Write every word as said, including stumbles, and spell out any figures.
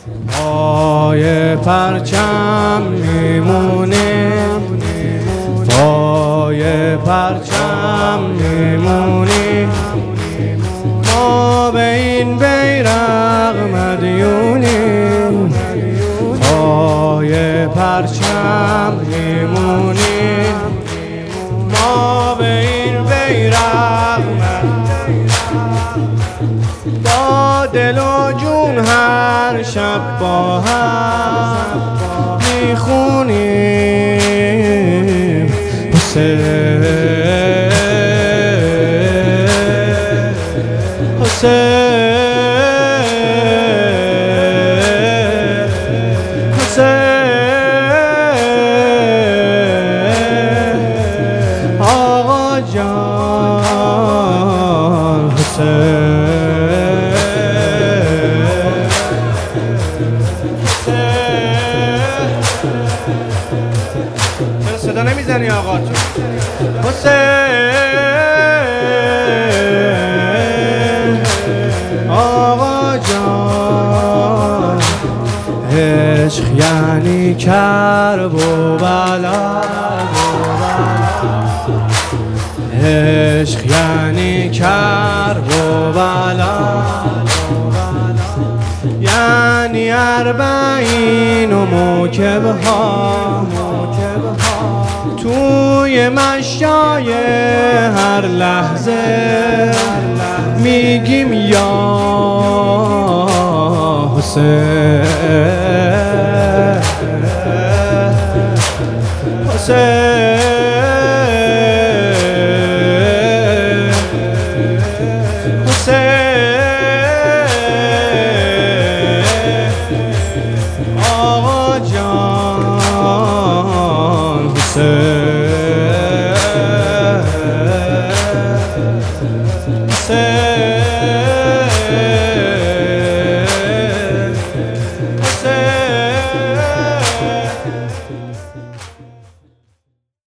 پای پرچم میمونی، پای پرچم میمونی، ما به این بیرق مدیونیم. پای پرچم میمونی، ما به این بیرق با دل و جون هر شب با هم میخونیم. حسین حسین حسین آقا جان حسین. صدا نمیزنی آقا جون؟ حسین آقا جان. عشق یعنی کرب و بلا، عشق یعنی کرب و بلا، یعنی اربعین و موکب ها توی مشای هر لحظه میگیم یا حسین حسین حسین آقا جان حسین. حسین